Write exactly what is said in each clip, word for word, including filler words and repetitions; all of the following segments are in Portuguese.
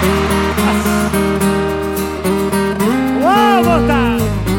Uou, botar!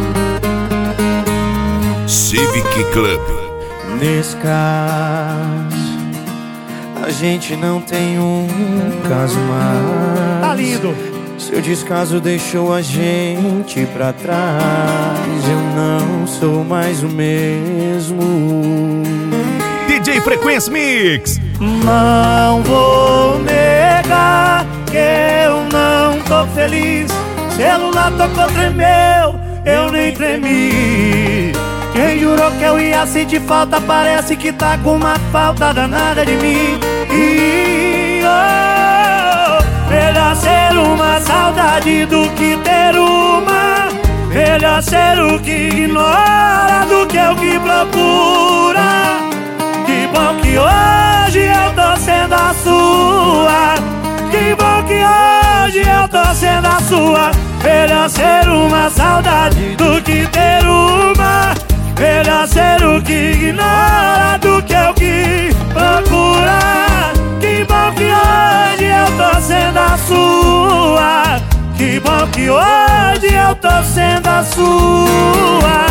Civic Club. Nesse caso, a gente não tem um caso mais. Tá lindo! Seu descaso deixou a gente pra trás. Eu não sou mais o mesmo. D J Frequência Mix. Não vou negar que eu não tô feliz. Celular tocou, tremeu, eu nem tremi. Quem jurou que eu ia sentir falta parece que tá com uma falta danada de mim. E oh, melhor ser uma saudade do que ter uma. Melhor ser o que ignora do que o que procura. Que bom que hoje eu tô sendo a sua. Que bom que hoje eu tô sendo a sua. Melhor ser uma saudade do que ter uma. Melhor ser o que ignora do que o que procura. Que bom que hoje eu tô sendo a sua. Que bom que hoje eu tô sendo a sua.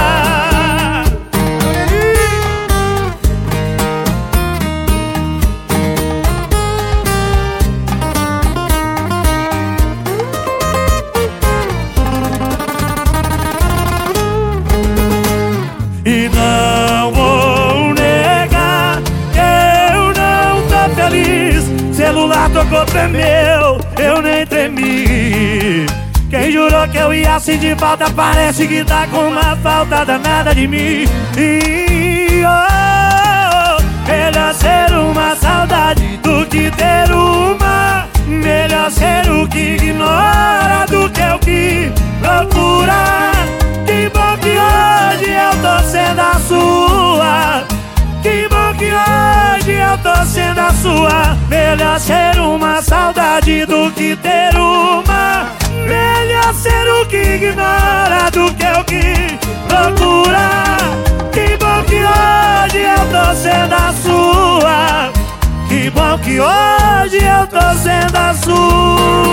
E não vou negar que eu não tô feliz. Celular tocou, tremeu, eu nem tremi. Quem jurou que eu ia sentir falta parece que tá com uma falta danada de mim. E oh, melhor ser uma saudade do que ter uma. Melhor ser o que ignora do que o que procura. Que bom que hoje eu tô sendo a sua. Que bom que hoje eu tô sendo a sua. Melhor ser uma saudade do que ter uma. Melhor ser o que ignora do que o que procura. Que bom que hoje eu tô sendo a sua. Que bom que hoje eu tô sendo a sua.